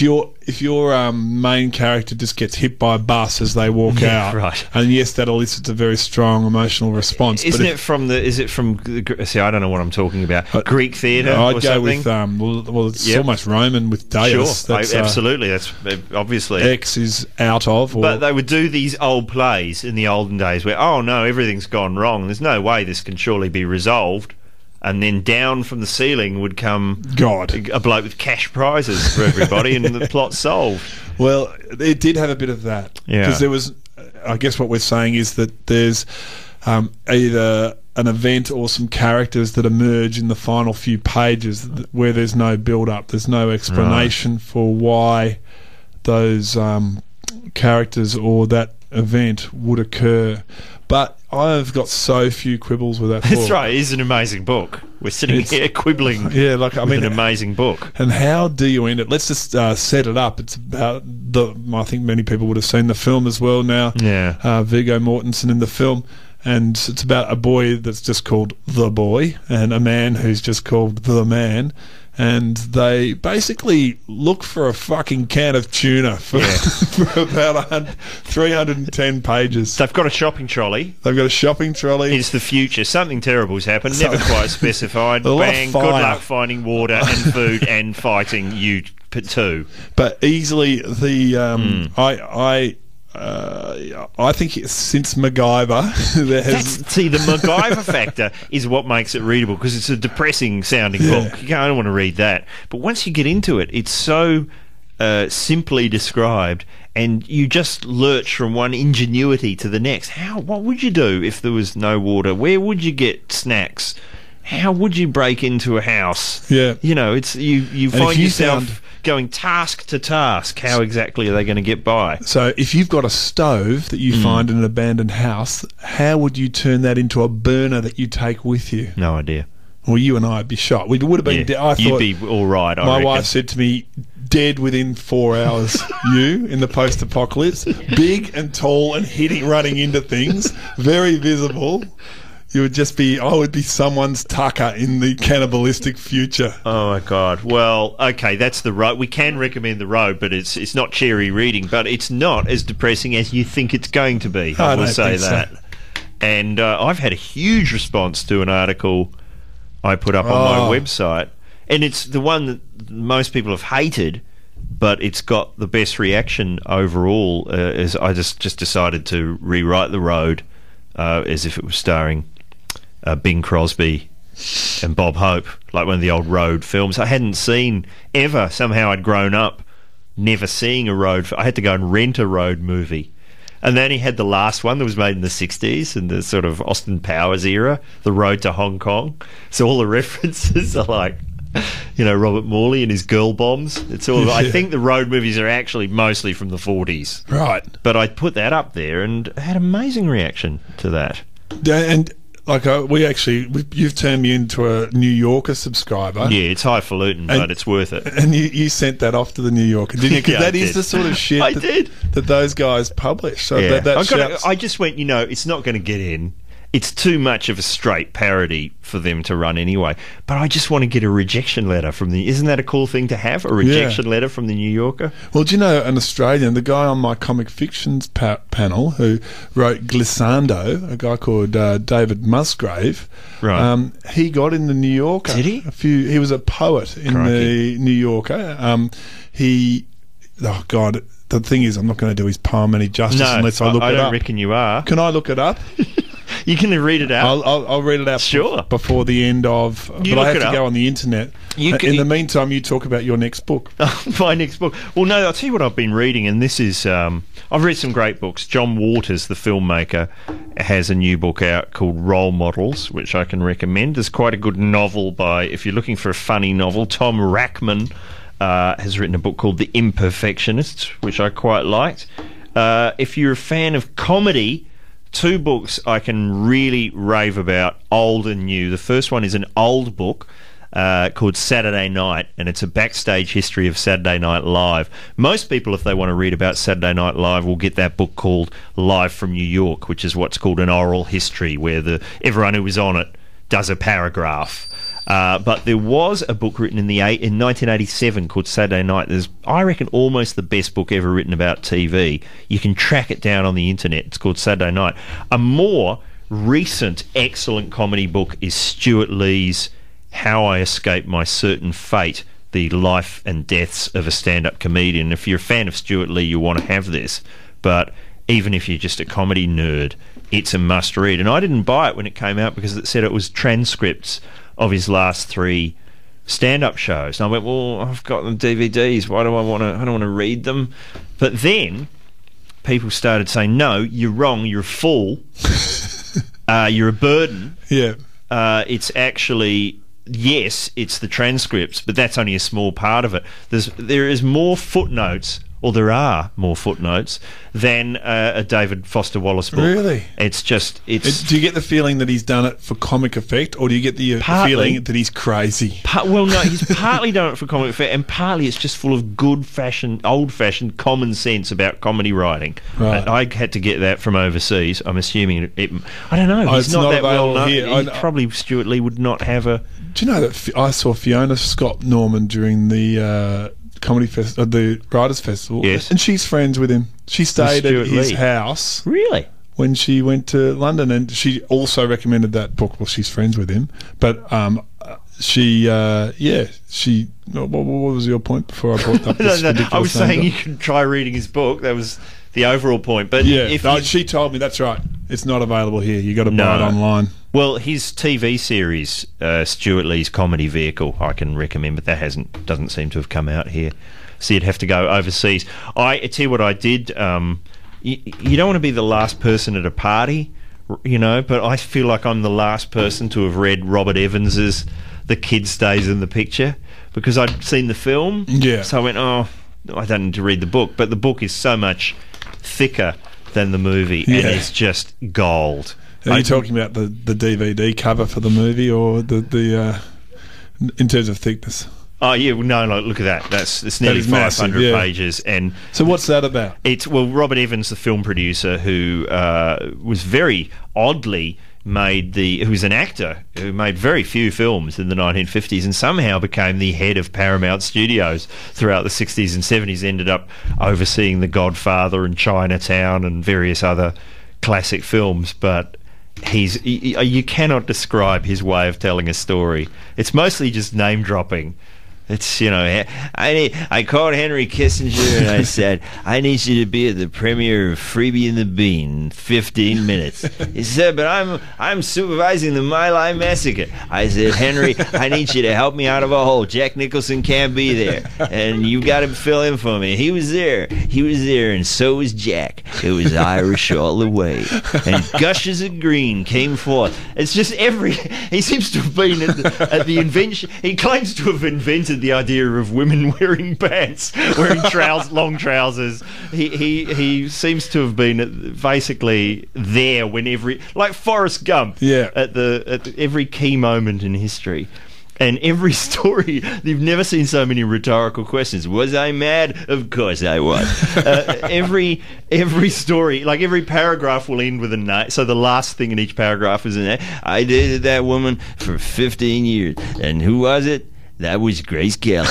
if your um, main character just gets hit by a bus as they walk Yeah, out, right. and yes, that elicits a very strong emotional response. Isn't but it if, from the? Is it from? the Gr- See, I don't know what I'm talking about. Uh, Greek theatre I'd or go something. with um, well, well, it's Yep. almost Roman with Sure, Deus. I- That's, uh, absolutely. That's uh, obviously. X is out of. Or, But they would do these old plays in the olden days where, oh no, everything's gone wrong. There's no way this can surely be resolved. And then down from the ceiling would come God. a bloke with cash prizes for everybody, and the plot's solved. Well, it did have a bit of that. Yeah. Because there was, I guess what we're saying is that there's um, either an event or some characters that emerge in the final few pages th- where there's no build-up, there's no explanation Right. for why those um, characters or that event would occur. But I've got so few quibbles with that book. That's right. It is an amazing book. We're sitting It's- here quibbling Yeah, like I with mean, an amazing book. and how do you end it? Let's just uh, set it up. It's about the. I think many people would have seen the film as well now. Yeah. Uh, Viggo Mortensen in the film, and it's about a boy that's just called the boy, and a man who's just called the man, and they basically look for a fucking can of tuna for, Yeah. for about a hun- three hundred ten pages. They've got a shopping trolley. They've got a shopping trolley. It's the future. Something terrible's happened. So- Never quite specified. A lot of Bang. Good fire. luck finding water and food and fighting you p- two. But easily the um, Hmm. I I uh, I think since MacGyver there has That's, see, the MacGyver factor is what makes it readable, because it's a depressing sounding Yeah. book. You don't want to read that. But once you get into it, it's so uh, simply described, and you just lurch from one ingenuity to the next. How? What would you do if there was no water? Where would you get snacks? How would you break into a house? Yeah. You know, it's you. You if find you yourself found- going task to task. How exactly are they going to get by? So if you've got a stove that you Hmm. find in an abandoned house, how would you turn that into a burner that you take with you? No idea. Well, you and I would be shot. We would have been. Yeah. De- I You'd thought be all right. I my reckon. wife said to me, "Dead within four hours." You in the post-apocalypse, big and tall and hitting, running into things, very visible. You would just be. I would be someone's tucker in the cannibalistic future. Oh my god! Well, okay, that's the road. We can recommend the road, but it's it's not cheery reading, but it's not as depressing as you think it's going to be. I, I will don't say think so. that. And uh, I've had a huge response to an article I put up on Oh. my website, and it's the one that most people have hated, but it's got the best reaction overall. Uh, as I just just decided to rewrite the road uh, as if it was starring uh, Bing Crosby and Bob Hope, like one of the old Road films. I hadn't seen ever. Somehow I'd grown up never seeing a Road. I had to go and rent a Road movie. And then he had the last one that was made in the sixties, in the sort of Austin Powers era, The Road to Hong Kong. So all the references are like, you know, Robert Morley and his girl bombs. It's all. I Yeah. think the Road movies are actually mostly from the forties. Right. But I put that up there and had amazing reaction to that. And like uh, we actually, we, you've turned me into a New Yorker subscriber. Yeah, it's highfalutin, but it's worth it. And you, you sent that off to the New Yorker, didn't you? Because Yeah, I that is did. the sort of shit I that, did. that those guys publish. So Yeah. that, that I've gotta- shouts- I just went, you know, it's not going to get in. It's too much of a straight parody for them to run anyway. But I just want to get a rejection letter from the... Isn't that a cool thing to have? A rejection letter from the New Yorker? Well, do you know an Australian, the guy on my comic fictions pa- panel who wrote Glissando, a guy called uh, David Musgrave, Right. um, he got in the New Yorker. Did he? A few. He was a poet in Crikey. the New Yorker. Um, he, oh God, the thing is, I'm not going to do his poem any justice No, unless I look I it don't up. reckon you are. Can I look it up? You can read it out. I'll, I'll, I'll read it out Sure. b- before the end of. You but I look have it to up. go on the internet. You Uh, can- in you- the meantime, you talk about your next book. My next book. Well, no, I'll tell you what I've been reading, and this is... Um, I've read some great books. John Waters, the filmmaker, has a new book out called Role Models, which I can recommend. There's quite a good novel by, if you're looking for a funny novel, Tom Rackman uh, has written a book called The Imperfectionists, which I quite liked. Uh, if you're a fan of comedy... Two books I can really rave about, old and new. The first one is an old book uh, called Saturday Night, and it's a backstage history of Saturday Night Live. Most people, if they want to read about Saturday Night Live, will get that book called Live from New York, which is what's called an oral history, where the everyone who was on it does a paragraph. Uh, but there was a book written in the eight, in nineteen eighty-seven called Saturday Night. There's, I reckon, almost the best book ever written about T V. You can track it down on the internet. It's called Saturday Night. A more recent excellent comedy book is Stuart Lee's How I Escaped My Certain Fate, the life and deaths of a stand-up comedian. If you're a fan of Stuart Lee, you want to have this. But even if you're just a comedy nerd, it's a must-read. And I didn't buy it when it came out because it said it was transcripts of his last three stand-up shows. And I went, well, I've got the D V Ds. Why do I want to? I don't want to read them. But then people started saying, no, you're wrong. You're a fool. uh, you're a burden. Yeah. Uh, it's actually, yes, it's the transcripts, but that's only a small part of it. There's there is more footnotes. Or there are more footnotes than uh, a David Foster Wallace book. Really? It's just it's. Do you get the feeling that he's done it for comic effect, or do you get the, uh, the Partly. feeling that he's crazy? Pa- well, no, he's partly done it for comic effect, and partly it's just full of good-fashioned, old-fashioned common sense about comedy writing. Right. And I had to get that from overseas. I'm assuming it. it I don't know. Oh, He's it's not, not that well available known. here. He- I- probably Stuart Lee would not have a. Do you know that F- I saw Fiona Scott Norman during the uh, comedy fest, uh, the Writers' Festival? Yes. And she's friends with him. She stayed at Stuart his Lee. house Really? when she went to London, and she also recommended that book. Well, she's friends with him, but um, uh, she, uh, yeah, she. What, what was your point before I brought up this No, no, ridiculous I was saying name? you could try reading his book. That was the overall point. But Yeah, if no, you- she told me that's right. It's not available here. You got to buy No. it online. Well, his T V series, uh, Stuart Lee's Comedy Vehicle, I can recommend, but that hasn't doesn't seem to have come out here. So you'd have to go overseas. I, I tell you what I did. Um, you, you don't want to be the last person at a party, r- you know, but I feel like I'm the last person to have read Robert Evans's The Kid Stays in the Picture because I'd seen the film. Yeah. So I went, oh, I don't need to read the book. But the book is so much thicker than the movie, and Yeah. it's just gold. Are I- you talking about the, the D V D cover for the movie, or the the uh, in terms of thickness? Oh yeah, well, no, no, look at that. That's it's nearly is five massive, hundred yeah. pages, and So what's that about? it's well, Robert Evans, the film producer, who uh, was very oddly made the, who was an actor who made very few films in the nineteen fifties, and somehow became the head of Paramount Studios throughout the sixties and seventies. Ended up overseeing The Godfather and Chinatown and various other classic films, but. He's y- y- you cannot describe his way of telling a story. It's mostly just name dropping. It's, you know, I need, I called Henry Kissinger and I said, I need you to be at the premiere of Freebie and the Bean in fifteen minutes. He said, but I'm I'm supervising the My Lai Massacre. I said, Henry, I need you to help me out of a hole. Jack Nicholson can't be there. And you got to fill in for me. He was there. He was there, and so was Jack. It was Irish all the way. And gushes of green came forth. It's just every... He seems to have been at the, at the invention... He claims to have invented the idea of women wearing pants, wearing trousers, long trousers. He he he seems to have been basically there when every, like Forrest Gump, Yeah. at the at the, every key moment in history. And every story, you've never seen so many rhetorical questions. Was I mad? Of course I was. uh, every every story, like every paragraph will end with a name. So the last thing in each paragraph is a name. I dated that woman for fifteen years. And who was it? That was Grace Kelly.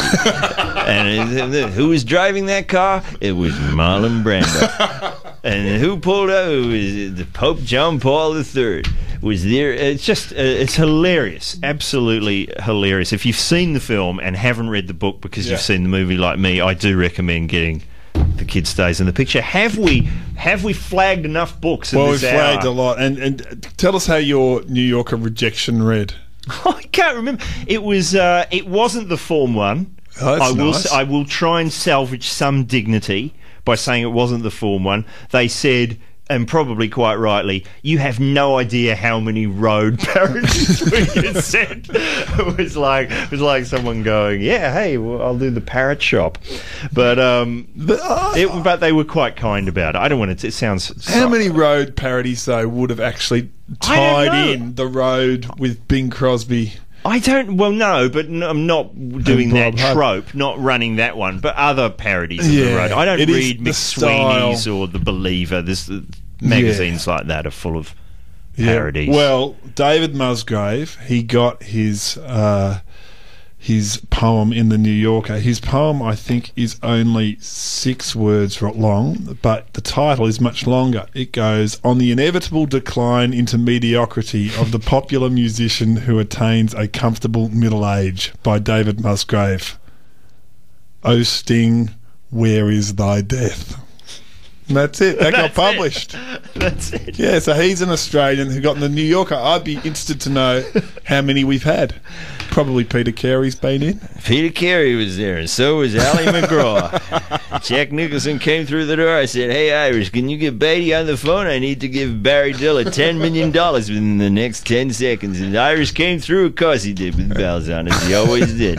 And uh, who was driving that car? It was Marlon Brando. And who pulled up? It was the Pope John Paul the Third. Was there? It's just, uh, it's hilarious, absolutely hilarious. If you've seen the film and haven't read the book because Yeah. you've seen the movie like me, I do recommend getting The Kid Stays in the Picture. Have we have we flagged enough books in Well, we've this flagged hour? a lot, and and tell us how your New Yorker rejection read. I can't remember. It was. Uh, it wasn't the form one. Oh, that's I will. nice. I will try and salvage some dignity by saying it wasn't the form one. They said, and probably quite rightly, you have no idea how many road parodies we had said. It was like it was like someone going, "Yeah, hey, well, I'll do the parrot shop," but um, But, uh, it, but they were quite kind about it. I don't want it. To, it sounds how so- many road parodies though would have actually I don't tied know. in the road with Bing Crosby? I don't. Well, no, but n- I'm not doing that Bob Hope. trope, not running that one, but other parodies of Yeah, the road. I don't it is read the McSweeney's style. or The Believer. This uh, magazines like that are full of parodies. Well, David Musgrave, he got his uh, his poem in the New Yorker. His poem, I think, is only six words long, but the title is much longer. It goes, "On the inevitable decline into mediocrity of the popular musician who attains a comfortable middle age," by David Musgrave. "O Sting, where is thy death?" And that's it. That got published. It. That's it. Yeah, so he's an Australian who got in the New Yorker. I'd be interested to know how many we've had. Probably Peter Carey's been in. Peter Carey was there, and so was Ally McGraw. Jack Nicholson came through the door. I said, "Hey, Irish, can you get Beatty on the phone? I need to give Barry Diller ten million dollars within the next ten seconds. And Irish came through. Of course he did, with bells on, as he always did.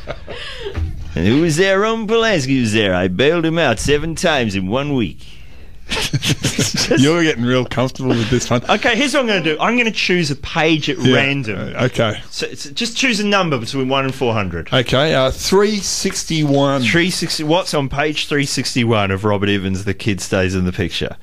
And who was there? Roman Polanski was there. I bailed him out seven times in one week. You're getting real comfortable with this one. Okay, here's what I'm going to do. I'm going to choose a page at Yeah, random. uh, Okay. So it's, just choose a number between one and four hundred. Okay, uh, three sixty-one. three sixty. What's on page three sixty-one of Robert Evans, The Kid Stays in the Picture?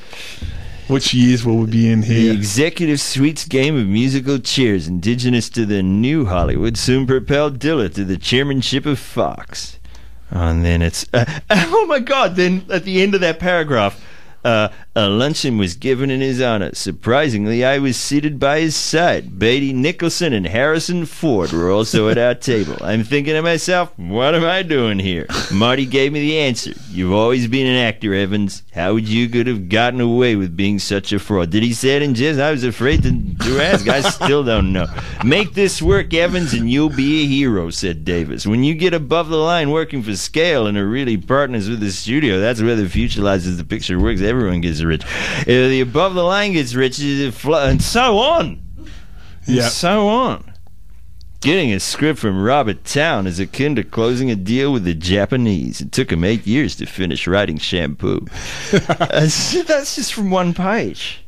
Which years will we be in The here? executive suite's game of musical chairs, indigenous to the new Hollywood, soon propelled Diller to the chairmanship of Fox. And then it's... Uh, oh, my God. Then at the end of that paragraph, uh, a luncheon was given in his honor. Surprisingly, I was seated by his side. Beatty Nicholson and Harrison Ford were also at our table. I'm thinking to myself, what am I doing here? Marty gave me the answer. You've always been an actor, Evans. How would you could have gotten away with being such a fraud? Did he say it in jest? I was afraid to, to ask. I still don't know. Make this work, Evans, and you'll be a hero, said Davis. When you get above the line working for scale and are really partners with the studio, that's where the future lies as the picture works. Everyone gets rich. If the above the line gets rich, it fl- and so on. And Yeah. so on. Getting a script from Robert Town is akin to closing a deal with the Japanese. It took him eight years to finish writing Shampoo. that's, that's just from one page.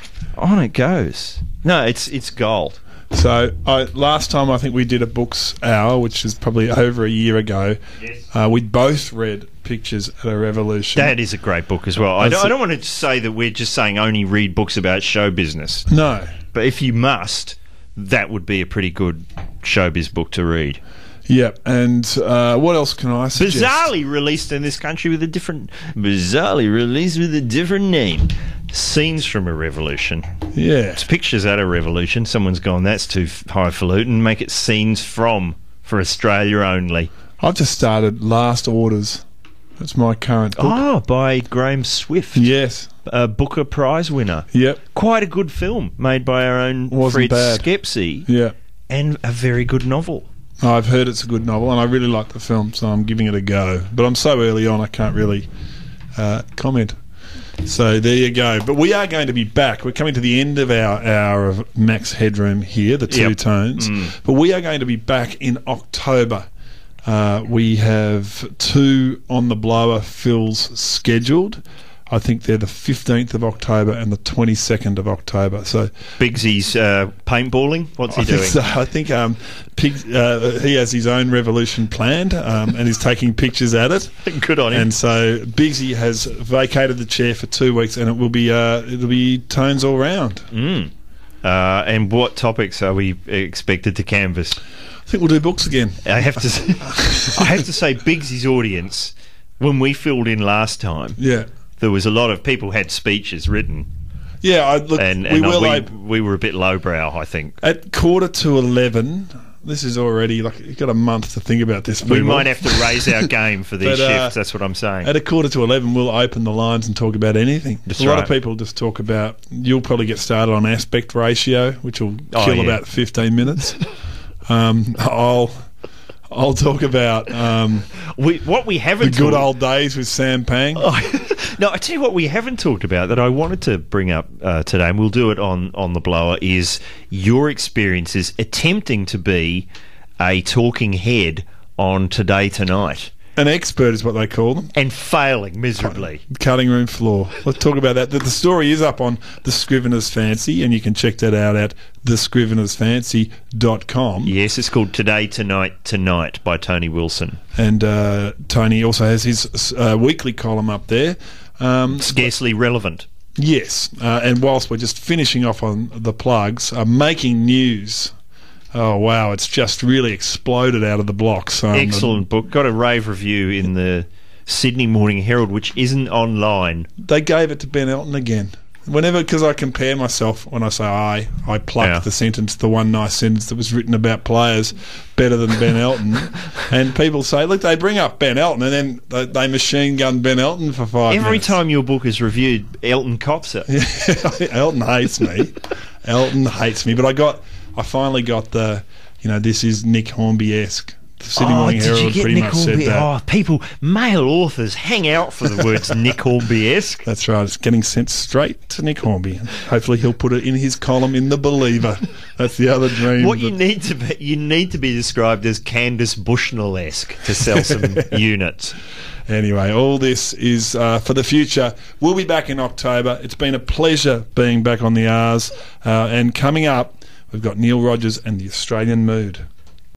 On it goes. No, it's it's gold. So I, last time I think we did a books hour, which is probably over a year ago. Yes. Uh, we both read Pictures at a Revolution. That is a great book as well. I don't, I don't want to say that we're just saying only read books about show business. No. But if you must, that would be a pretty good showbiz book to read. Yep. And uh, what else can I suggest? Bizarrely released in this country with a different... Bizarrely released with a different name. Scenes from a Revolution. Yeah. It's Pictures at a Revolution. Someone's gone, that's too highfalutin. Make it Scenes from, for Australia only. I've just started Last Orders. That's my current book. Oh, by Graham Swift. Yes. A Booker Prize winner. Yep. Quite a good film made by our own Wasn't Fred bad. Skepsey. Yeah. And a very good novel. I've heard it's a good novel, and I really like the film, so I'm giving it a go. But I'm so early on, I can't really uh, comment. So there you go. But we are going to be back. We're coming to the end of our hour of Max Headroom here, the Two Yep. Tones. Mm. But we are going to be back in October. Uh, we have two On the Blower fills scheduled. I think they're the fifteenth of October and the twenty-second of October. So Biggsy's uh, paintballing. What's he I doing? think so. I think um, Pig, uh, he has his own revolution planned um, and is taking pictures at it. Good on him. And so Bigsy has vacated the chair for two weeks, and it will be uh, it'll be tones all round. Mm. Uh, and what topics are we expected to canvass? I think we'll do books again. I have to. Say, I have to say, Biggsy's audience, when we filled in last time, Yeah, there was a lot of people had speeches written, yeah. I look. and, we and will we, op- we were a bit lowbrow, I think. at quarter to eleven. This is already like you've got a month to think about this. We people. might have to raise our game for these But, uh, shifts. That's what I'm saying. At a quarter to eleven, we'll open the lines and talk about anything. That's a lot right. of people just talk about. You'll probably get started on aspect ratio, which will Oh, kill yeah. about fifteen minutes. um, I'll I'll talk about um, we, what we the haven't good talked- old days with Sam Pang. No, I tell you what we haven't talked about that I wanted to bring up uh, today, and we'll do it on, on the blower, is your experiences attempting to be a talking head on Today Tonight An expert is what they call them. and failing miserably. Cutting room floor. Let's talk about that. The, the story is up on The Scrivener's Fancy, and you can check that out at the scriveners fancy dot com. Yes, it's called Today Tonight Tonight by Tony Wilson. And uh, Tony also has his uh, weekly column up there. Um, Scarcely relevant. Yes, uh, and whilst we're just finishing off on the plugs, uh, making news. Oh wow, it's just really exploded out of the blocks. Um, Excellent book. Got a rave review in the Sydney Morning Herald, which isn't online. They gave it to Ben Elton again. Whenever, because I compare myself, when I say I, I pluck Yeah. the sentence, the one nice sentence that was written about players better than Ben Elton. And people say, look, they bring up Ben Elton and then they, they machine gun Ben Elton for five Every minutes. time your book is reviewed, Elton cops it. Elton hates me. Elton hates me. But I got, I finally got the, you know, this is Nick Hornby-esque. The Sydney Oh, Morning did you Herald get pretty Nick much said Hornby? that. Oh, people, male authors hang out for the words Nick Hornby-esque. That's right. It's getting sent straight to Nick Hornby. Hopefully, he'll put it in his column in The Believer. That's the other dream. What you but- need to be, you need to be described as Candace Bushnell-esque to sell some units. Anyway, all this is uh, for the future. We'll be back in October. It's been a pleasure being back on the R's. Uh, and coming up, we've got Neil Rogers and the Australian Mood.